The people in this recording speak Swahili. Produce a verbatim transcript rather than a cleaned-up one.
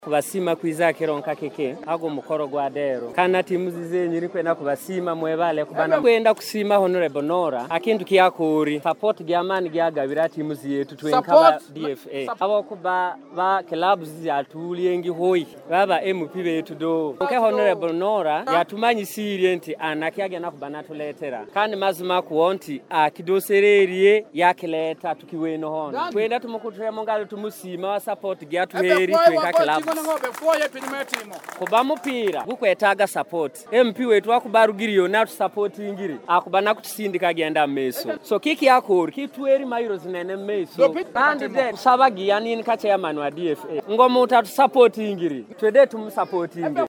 Kubasima kwiza kironka keke ago mukoro gwa dero kana timu zizenyu kwenda kubasima mwebale kubana kwenda kusima Honorable Nora akintu kiyakuri support gyamani gyagabira timu ziyetu twenkaba D F A abo kuba ba clubs zatuliye ngi hoyi baba M P betu do nke Honorable Nora yatumanyisiriye nti anakiage nakubana tuletera kandi mazima kuonti akidosereriye yakileta tukiweno hono kwenda tumukutre mongalo tumusima wa support gyatuheri twenka club kuba mupira gukwetaga support M P wetu akubarugiriyo na support ingiri akubana kutisindika genda meso so kiki yakori kitweri mayiro zinene meso kandi de sabagi yani nkache ya manu wa D F A ngomo utatu support ingiri twede tumu support ingiri